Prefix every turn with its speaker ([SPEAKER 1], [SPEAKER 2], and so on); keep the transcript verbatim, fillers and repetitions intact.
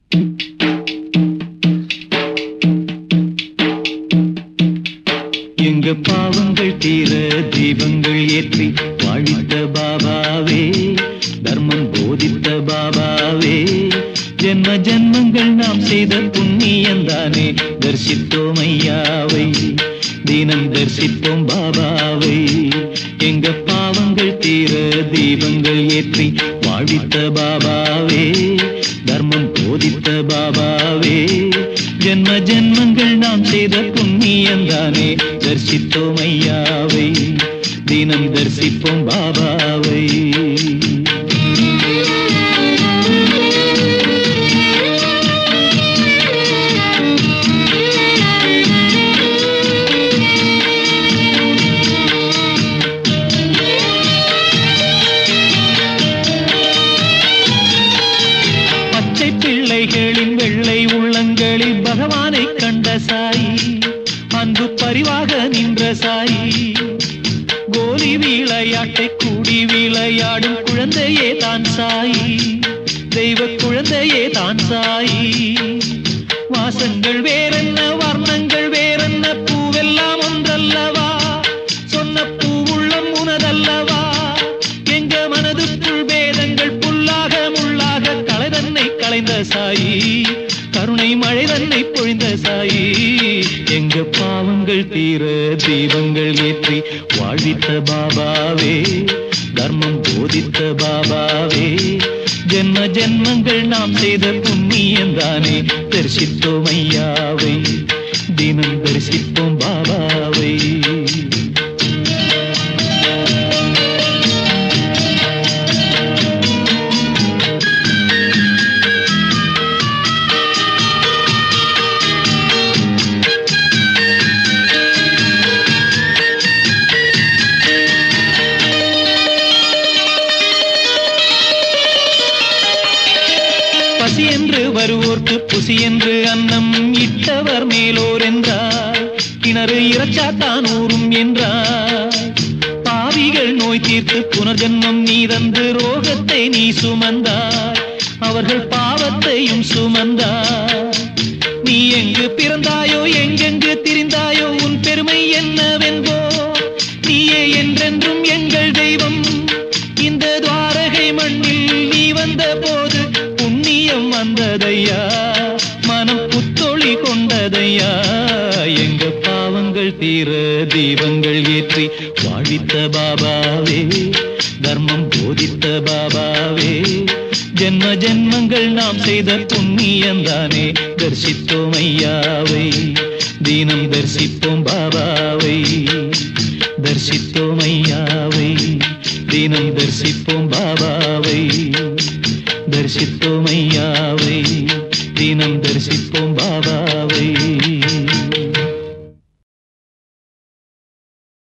[SPEAKER 1] எங்க பாவங்கள் தீர தீபங்கள் ஏற்றி வாழித்த பாபாவே, தர்மம் போதித்த பாபாவே, ஜென்ம ஜென்மங்கள் நாம் செய்த புண்ணியந்தானே, தரிசித்தோம் ஐயாவை, தினம் தரிசிப்போம் பாபாவை. எங்க பாவங்கள் தீர தீபங்கள் ஏற்றி வாழித்த பாபாவே, தர்மம் போதித்த பாபாவே, ஜென்ம ஜென்மங்கள் நாம் செய்த புண்ணியந்தானே, தரிசித்தோம் ஐயாவை, தினம் தரிசிப்போம் பாபாவை. பச்சை பிள்ளைகளின் வெள்ளை உள்ளங்களில் பகவானை கண்ட சாயி, அன்பு பரிவாக நின்ற சாயி, கோலி விளையாட்டை கூடி விளையாடும் குழந்தையே தான் சாயி, தெய்வ குழந்தையே தான் சாயி. வாசங்கள் வேறென்ன வர்ணங்கள் வேறென்ன, பூவெல்லாம் ஒன்றல்லவா, சொன்ன பூவுள்ளம் உனதல்லவா, எங்க மனதுக்குள் வேதங்கள் புல்லாக முள்ளாக களை தன்னை களைந்த சாயி, கருணை மழை தன்னை பொழிந்த சாயி. எங்க பாவங்கள் தீர தீபங்கள் ஏற்றி வாழ்வித்த பாபாவே, தர்மம் போதித்த பாபாவே, ஜென்ம ஜென்மங்கள் நாம் செய்த புண்ணியந்தானே, தரிசித்தோம் ஐயாவை, தினம் தரிசிப்போம் பாபாவை. பசி என்று வருவோர்க்கு புசி என்று அன்னம் இட்டவர் மேலோர் என்றார், கிணறு இறச்சாத்தான் ஊரும் என்றார். பாவிகள் நோய் தீர்த்து புனர்ஜன்மம் நீ தந்து ரோகத்தை நீ சுமந்தார், அவர்கள் பாவத்தையும் சுமந்தார். நீ எங்கு பிறந்தாயோ எங்கெங்கு திரிந்தாயோ, உன் பெருமை என்னவென்போ, நீயே என்றென்றும் எங்கள் தெய்வம். இந்த துவாரகை மண்ணில் நீ வந்த போது புண்ணியம் வந்ததையா, மனம் புத்தொளி கொண்டதையா. எங்க பாவங்கள் தீர தீபங்கள் ஏற்றி வாழித்த பாபாவே, தர்மம் போதித்த பாபாவே, ஜென்ம ஜென்மங்கள் நாம் செய்த புண்ணியந்தானே, தரிசித்தோம் ஐயாவை, தினம் தரிசிப்போம் பாபாவை, தரிசித்தோம் ஐயாவை, தினம் தரிசிப்போம் பாபாவை, தரிசித்தோம் ஐயாவை, தினம் தரிசிப்போம் பாபாவை.